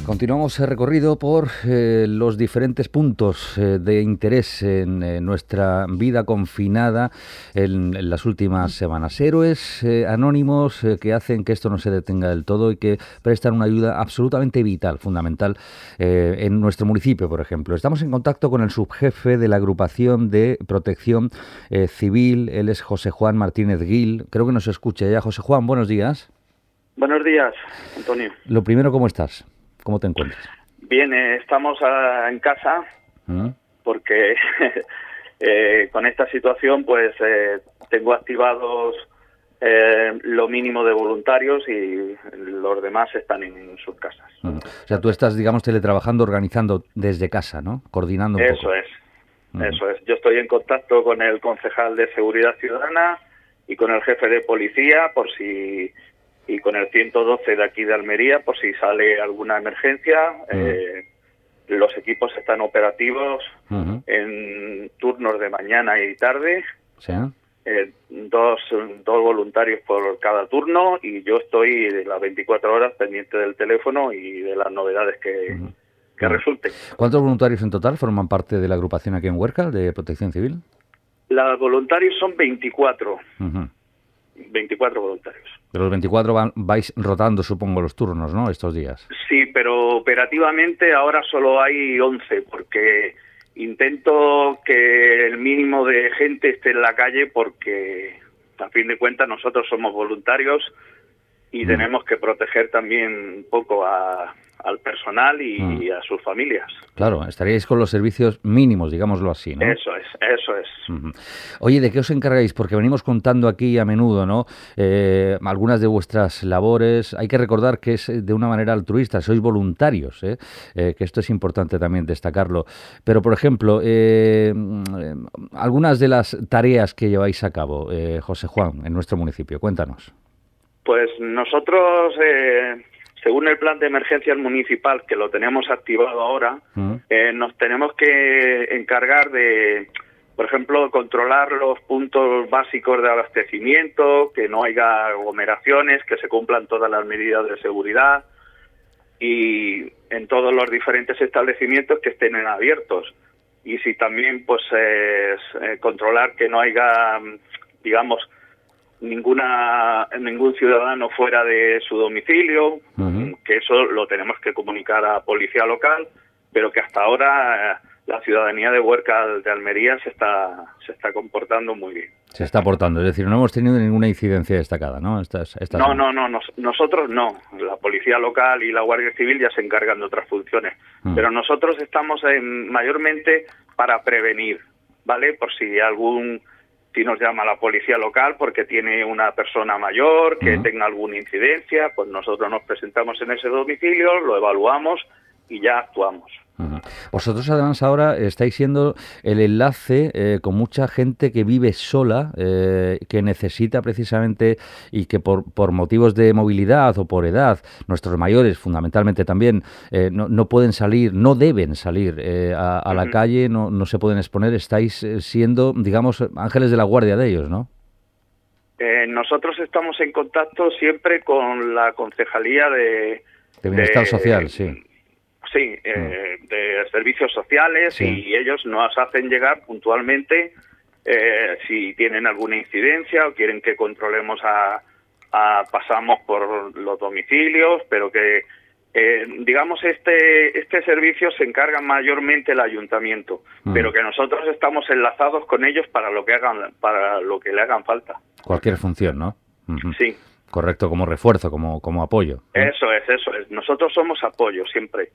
Continuamos el recorrido por los diferentes puntos de interés en nuestra vida confinada en las últimas semanas. Héroes anónimos que hacen que esto no se detenga del todo y que prestan una ayuda absolutamente vital, fundamental, en nuestro municipio, por ejemplo. Estamos en contacto con el subjefe de la agrupación de protección civil. Él es José Juan Martínez Gil. Creo que nos escucha ya. José Juan, buenos días. Buenos días, Antonio. Lo primero, ¿cómo estás? ¿Cómo te encuentras? Bien, estamos en casa porque con esta situación pues tengo activados lo mínimo de voluntarios y los demás están en sus casas. O sea, tú estás, digamos, teletrabajando, organizando desde casa, ¿no? Coordinando un poco. Eso es. Yo estoy en contacto con el concejal de Seguridad Ciudadana y con el jefe de policía y con el 112 de aquí de Almería, por si sale alguna emergencia. Los equipos están operativos en turnos de mañana y tarde. ¿Sí? Dos voluntarios por cada turno, y yo estoy de las 24 horas pendiente del teléfono y de las novedades que resulten. ¿Cuántos voluntarios en total forman parte de la agrupación aquí en Huércal de Protección Civil? Los voluntarios son 24. 24 voluntarios. De los 24 vais rotando, supongo, los turnos, ¿no?, estos días. Sí, pero operativamente ahora solo hay 11, porque intento que el mínimo de gente esté en la calle, porque a fin de cuentas nosotros somos voluntarios y tenemos que proteger también un poco al personal y a sus familias. Claro, estaríais con los servicios mínimos, digámoslo así, ¿no? Eso es. Oye, ¿de qué os encargáis? Porque venimos contando aquí a menudo, ¿no?, algunas de vuestras labores. Hay que recordar que es de una manera altruista, sois voluntarios, que esto es importante también destacarlo. Pero, por ejemplo, algunas de las tareas que lleváis a cabo, José Juan, en nuestro municipio, cuéntanos. Pues nosotros, según el plan de emergencias municipal, que lo tenemos activado ahora, nos tenemos que encargar de, por ejemplo, controlar los puntos básicos de abastecimiento, que no haya aglomeraciones, que se cumplan todas las medidas de seguridad, y en todos los diferentes establecimientos que estén abiertos. Y si también, pues, controlar que no haya, digamos, ningún ciudadano fuera de su domicilio, que eso lo tenemos que comunicar a policía local, pero que hasta ahora la ciudadanía de Huércal de Almería se está comportando muy bien. Se está portando, es decir, no hemos tenido ninguna incidencia destacada, ¿no? No, nosotros no. La policía local y la Guardia Civil ya se encargan de otras funciones, pero nosotros estamos mayormente para prevenir, ¿vale? Por si nos llama la policía local porque tiene una persona mayor que tenga alguna incidencia, pues nosotros nos presentamos en ese domicilio, lo evaluamos y ya actuamos. Vosotros además ahora estáis siendo el enlace con mucha gente que vive sola, que necesita precisamente, y que por motivos de movilidad o por edad, nuestros mayores fundamentalmente también, no pueden salir, no deben salir a la calle, no se pueden exponer. Estáis siendo, digamos, ángeles de la guardia de ellos, ¿no? Nosotros estamos en contacto siempre con la Concejalía de Bienestar Social, sí. Sí, de servicios sociales, sí. Y ellos nos hacen llegar puntualmente si tienen alguna incidencia o quieren que controlemos pasamos por los domicilios, pero que digamos este servicio se encarga mayormente el ayuntamiento, pero que nosotros estamos enlazados con ellos para lo que le hagan falta. Cualquier función, ¿no? Sí. Correcto, como refuerzo, como apoyo. Eso es. Nosotros somos apoyo siempre.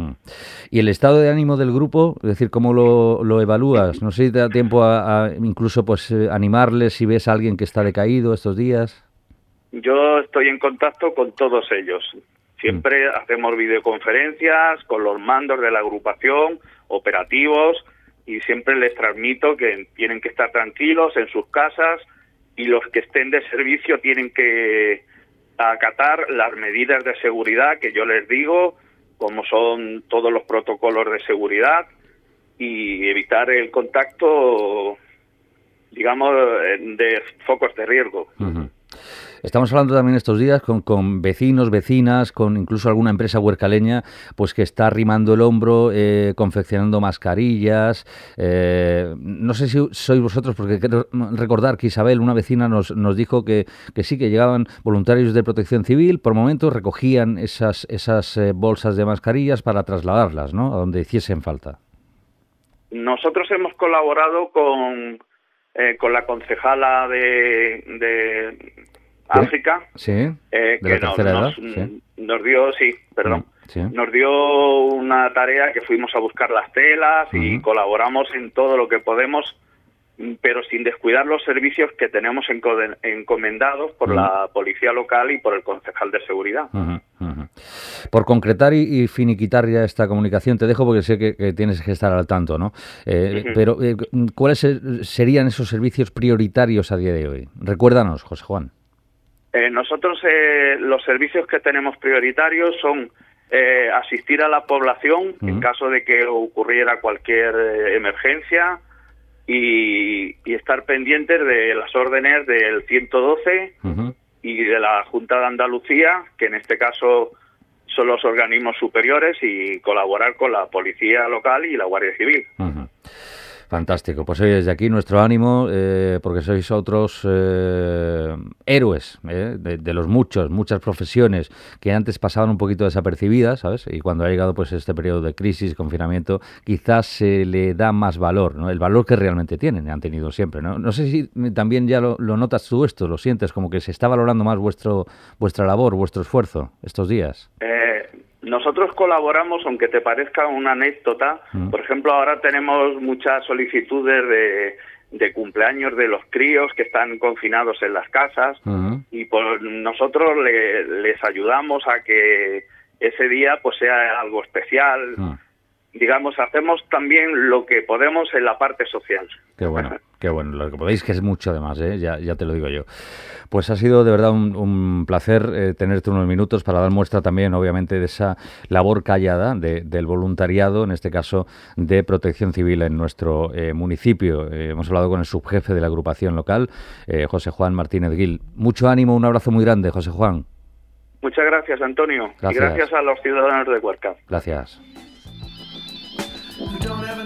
¿Y el estado de ánimo del grupo? Es decir, ¿cómo lo evalúas? No sé si te da tiempo a incluso pues animarles si ves a alguien que está decaído estos días. Yo estoy en contacto con todos ellos. Siempre hacemos videoconferencias con los mandos de la agrupación, operativos, y siempre les transmito que tienen que estar tranquilos en sus casas, y los que estén de servicio tienen que acatar las medidas de seguridad que yo les digo, como son todos los protocolos de seguridad, y evitar el contacto, digamos, de focos de riesgo. Estamos hablando también estos días con vecinos, vecinas, con incluso alguna empresa huercaleña, pues que está arrimando el hombro, confeccionando mascarillas. No sé si sois vosotros, porque quiero recordar que Isabel, una vecina, nos dijo que sí, que llegaban voluntarios de Protección Civil, por momentos recogían esas bolsas de mascarillas para trasladarlas, ¿no?, a donde hiciesen falta. Nosotros hemos colaborado con la concejala de África, sí, de la tercera edad, nos dio, nos dio una tarea que fuimos a buscar las telas y colaboramos en todo lo que podemos, pero sin descuidar los servicios que tenemos encomendados por la policía local y por el concejal de seguridad. Por concretar y finiquitar ya esta comunicación, te dejo porque sé que tienes que estar al tanto, ¿no? Pero, ¿cuáles serían esos servicios prioritarios a día de hoy? Recuérdanos, José Juan. Nosotros los servicios que tenemos prioritarios son asistir a la población en caso de que ocurriera cualquier emergencia y estar pendientes de las órdenes del 112 y de la Junta de Andalucía, que en este caso son los organismos superiores, y colaborar con la policía local y la Guardia Civil. Fantástico. Pues hoy desde aquí nuestro ánimo, porque sois otros héroes de los muchas profesiones que antes pasaban un poquito desapercibidas, ¿sabes? Y cuando ha llegado pues este periodo de crisis, confinamiento, quizás se le da más valor, ¿no? El valor que realmente tienen, han tenido siempre, ¿no? No sé si también ya lo notas tú esto, lo sientes, como que se está valorando más vuestra labor, vuestro esfuerzo estos días. Nosotros colaboramos, aunque te parezca una anécdota. Por ejemplo, ahora tenemos muchas solicitudes de cumpleaños de los críos que están confinados en las casas, y pues nosotros les ayudamos a que ese día pues sea algo especial. Digamos, hacemos también lo que podemos en la parte social. Qué bueno, lo que podéis, que es mucho además, ya te lo digo yo. Pues ha sido de verdad un placer tenerte unos minutos para dar muestra también, obviamente, de esa labor callada del voluntariado, en este caso de Protección Civil en nuestro municipio. Hemos hablado con el subjefe de la agrupación local, José Juan Martínez Gil. Mucho ánimo, un abrazo muy grande, José Juan. Muchas gracias, Antonio. Gracias. Y gracias a los ciudadanos de Huerca. Gracias. We don't have